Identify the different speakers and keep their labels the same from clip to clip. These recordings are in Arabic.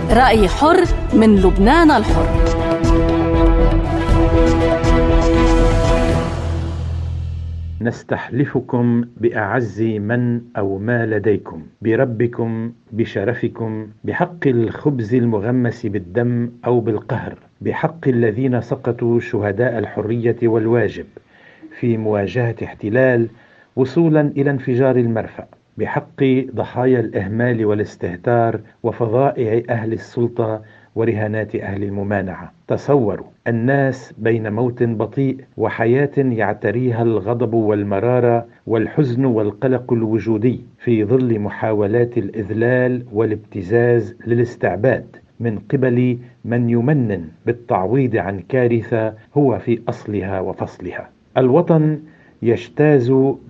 Speaker 1: رأي حر من لبنان الحر.
Speaker 2: نستحلفكم بأعز من أو ما لديكم، بربكم، بشرفكم، بحق الخبز المغمس بالدم أو بالقهر، بحق الذين سقطوا شهداء الحرية والواجب في مواجهة احتلال وصولا إلى انفجار المرفأ، بحق ضحايا الإهمال والاستهتار وفظائع أهل السلطة ورهانات أهل الممانعة. تصوروا الناس بين موت بطيء وحياة يعتريها الغضب والمرارة والحزن والقلق الوجودي في ظل محاولات الإذلال والابتزاز للاستعباد من قبل من يمنن بالتعويض عن كارثة هو في أصلها وفصلها. الوطن يجتاز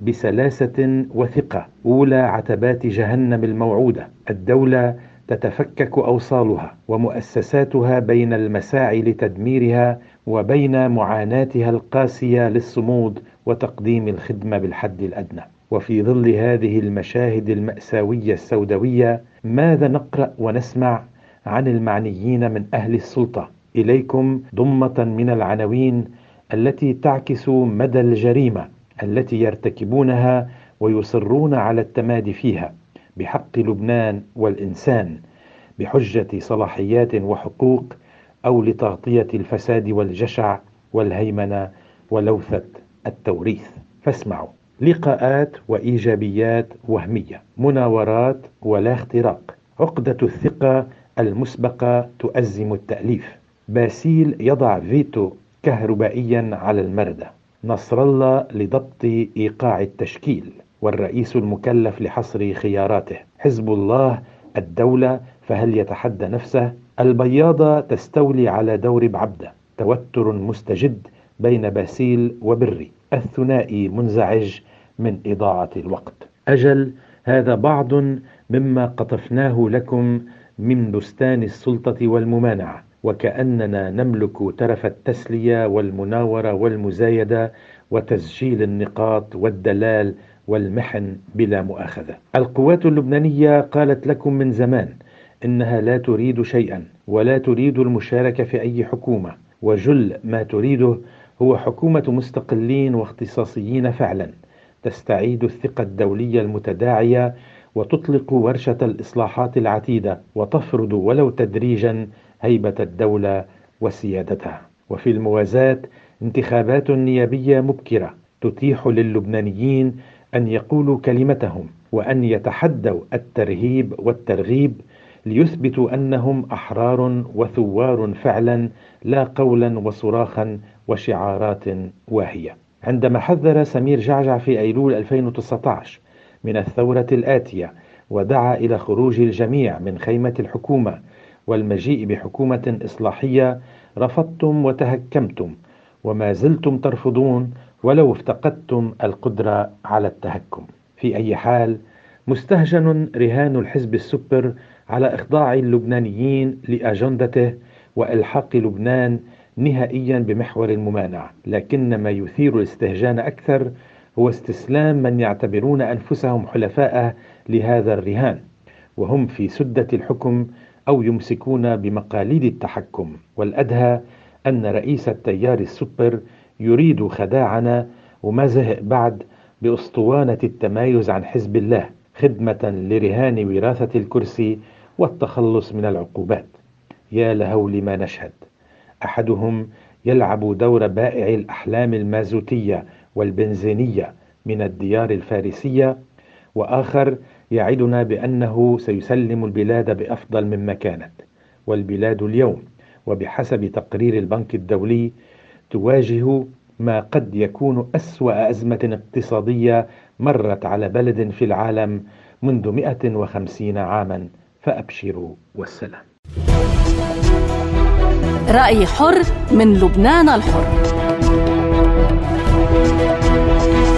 Speaker 2: بسلاسة وثقة أولى عتبات جهنم الموعودة. الدولة تتفكك أوصالها ومؤسساتها بين المساعي لتدميرها وبين معاناتها القاسية للصمود وتقديم الخدمة بالحد الأدنى. وفي ظل هذه المشاهد المأساوية السوداوية ماذا نقرأ ونسمع عن المعنيين من أهل السلطة؟ إليكم ضمة من العناوين التي تعكس مدى الجريمة التي يرتكبونها ويصرون على التمادي فيها بحق لبنان والإنسان بحجة صلاحيات وحقوق أو لتغطية الفساد والجشع والهيمنة ولوثة التوريث. فاسمعوا: لقاءات وإيجابيات وهمية، مناورات ولا اختراق، عقدة الثقة المسبقة تؤزم التأليف، باسيل يضع فيتو كهربائيا على المردة، نصر الله لضبط إيقاع التشكيل والرئيس المكلف لحصر خياراته، حزب الله الدولة فهل يتحدى نفسه؟ البياضة تستولي على دور بعبدة، توتر مستجد بين باسيل وبري، الثنائي منزعج من إضاعة الوقت. أجل، هذا بعض مما قطفناه لكم من بستان السلطة والممانعة، وكأننا نملك ترف التسلية والمناورة والمزايدة وتسجيل النقاط والدلال والمحن بلا مؤاخذة. القوات اللبنانية قالت لكم من زمان إنها لا تريد شيئا ولا تريد المشاركة في أي حكومة، وجل ما تريده هو حكومة مستقلين واختصاصيين فعلا تستعيد الثقة الدولية المتداعية وتطلق ورشة الإصلاحات العتيدة وتفرض ولو تدريجا هيبة الدولة وسيادتها. وفي الموازاة انتخابات نيابية مبكرة تتيح للبنانيين أن يقولوا كلمتهم وأن يتحدوا الترهيب والترغيب ليثبتوا أنهم أحرار وثوار فعلا، لا قولا وصراخا وشعارات واهية. عندما حذر سمير جعجع في أيلول 2019 من الثورة الآتية ودعا إلى خروج الجميع من خيمة الحكومة والمجيء بحكومة إصلاحية، رفضتم وتهكمتم وما زلتم ترفضون ولو افتقدتم القدرة على التهكم. في أي حال، مستهجن رهان الحزب السوبر على إخضاع اللبنانيين لأجندته وإلحاق لبنان نهائيا بمحور الممانعة، لكن ما يثير الاستهجان أكثر هو استسلام من يعتبرون أنفسهم حلفاء لهذا الرهان وهم في سدة الحكم أو يمسكون بمقاليد التحكم. والأدهى أن رئيس التيار السوبر يريد خداعنا وما زهق بعد بأسطوانة التمايز عن حزب الله خدمة لرهان وراثة الكرسي والتخلص من العقوبات. يا لهول ما نشهد: أحدهم يلعب دور بائع الأحلام المازوتية والبنزينية من الديار الفارسية، وآخر يعدنا بأنه سيسلم البلاد بأفضل مما كانت. والبلاد اليوم وبحسب تقرير البنك الدولي تواجه ما قد يكون أسوأ أزمة اقتصادية مرت على بلد في العالم منذ 150 عاما، فأبشروا والسلام.
Speaker 1: رأي حر من لبنان الحر.